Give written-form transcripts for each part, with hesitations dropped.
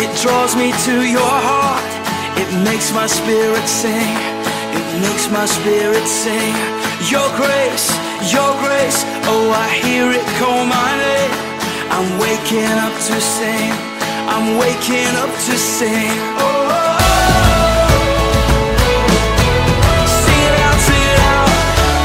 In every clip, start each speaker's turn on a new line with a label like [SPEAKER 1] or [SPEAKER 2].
[SPEAKER 1] it draws me to your heart. It makes my spirit sing, it makes my spirit sing. Your grace, oh I hear it call my name. I'm waking up to sing, I'm waking up to sing. Oh, oh, oh. Sing it out, sing it out.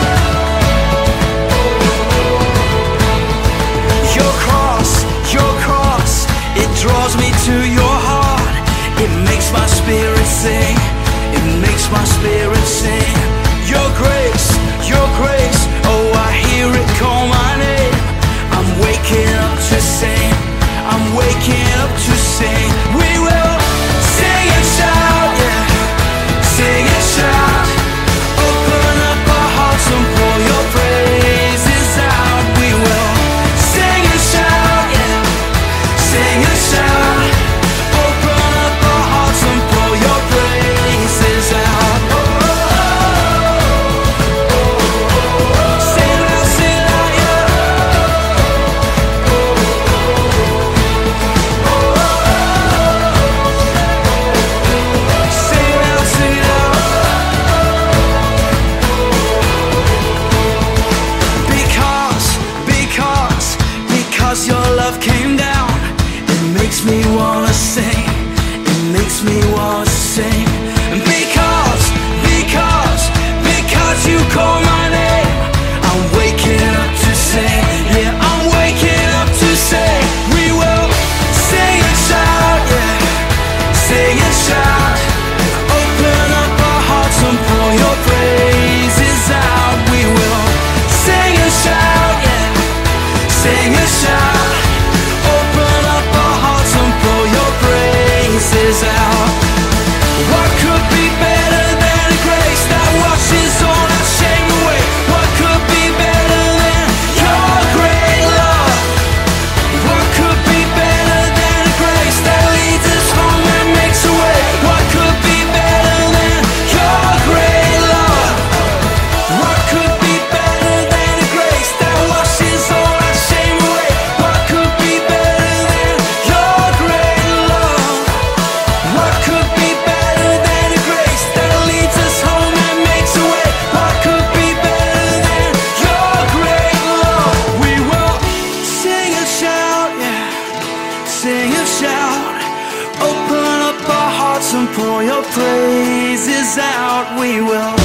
[SPEAKER 1] Your cross, it draws me to your heart. It makes my spirit sing, it makes my spirit sing. Your grace, oh I hear it call my name. I'm waking up to sing, I'm waking up to sing. We will sing and shout, yeah, sing and shout. Open up our hearts and pour your praises out. We will sing and shout, yeah, sing and shout. Open up our hearts and pour your praises out. Oh, oh, oh. Sing it out, yeah. Sing it out, sing it out. Because your love came down, it makes me wanna sing, it makes me wanna sing. And because you call my name, I'm waking up to sing, yeah, I'm waking up to sing. We will sing and shout, yeah, sing and shout. Open up our hearts and pour your praises out. We will sing and shout, yeah, sing and shout. Open up our hearts and pour your praises out. What could be better than a grace that washes all our shame away? What could be better than your great love? What could be better than a grace that leads us home and makes a way? What could be better than your great love? What could be better than a grace that washes all our shame away? What could be better than your great love? What could be better than a grace that leads us home and makes a way? What could be better than your great love? We will sing and shout, yeah, sing and shout. Open up our hearts and pour your praises out. We will